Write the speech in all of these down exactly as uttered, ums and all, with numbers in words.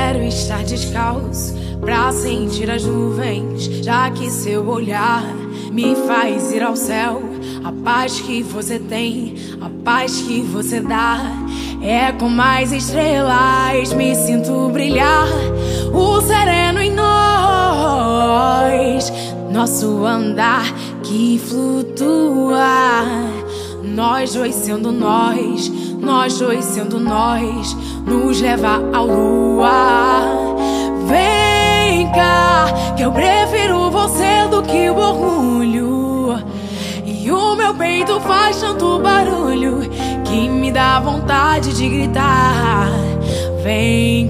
quero estar descalço pra sentir as nuvens, já que seu olhar me faz ir ao céu. A paz que você tem, a paz que você dá, é como as estrelas, me sinto brilhar. O sereno em nós, nosso andar que flutua. Nós dois sendo nós, nós dois sendo nós, nos leva ao luar. Vem cá, que eu prefiro você do que o orgulho. E o meu peito faz tanto barulho que me dá vontade de gritar. Vem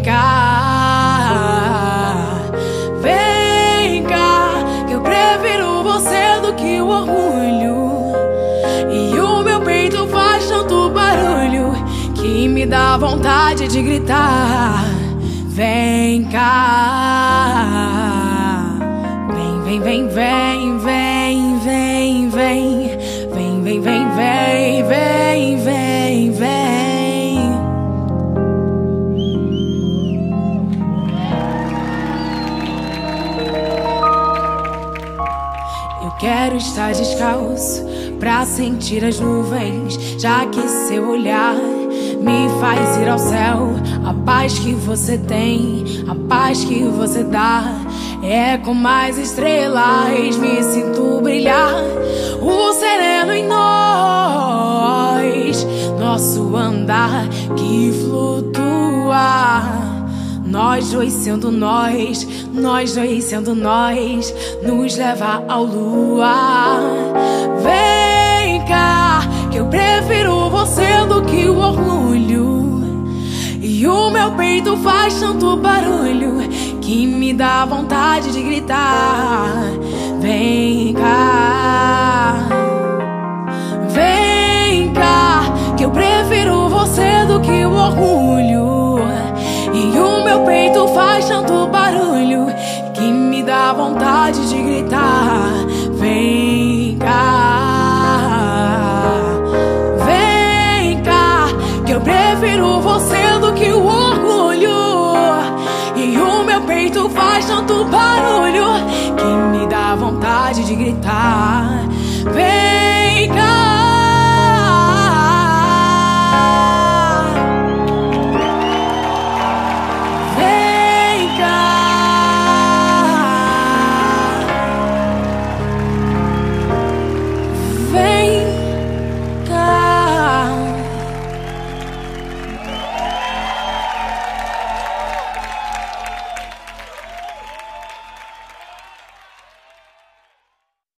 cá, vem cá, que eu prefiro você do que o orgulho. E o meu peito faz tanto barulho que me dá vontade de gritar. Vem cá, vem, vem, vem, vem, vem, vem, vem, vem, vem, vem, vem, vem, vem, vem. Eu quero estar descalço pra sentir as nuvens, já que seu olhar me faz ir ao céu. A paz que você tem, a paz que você dá, é como as estrelas, me sinto brilhar. O sereno em nós, nosso andar que flutua. Nós dois sendo nós, nós dois sendo nós, nos leva ao luar. Vem cá, que eu prefiro você do que o orgulho. E o meu peito faz tanto barulho que me dá vontade de gritar. Vem cá, vem cá, que eu prefiro você do que o orgulho. E o meu peito faz tanto barulho que me dá vontade de gritar. Vem cá, vem cá, que eu prefiro você do que o orgulho. E o meu peito faz tanto barulho que me dá vontade de gritar. Vem cá.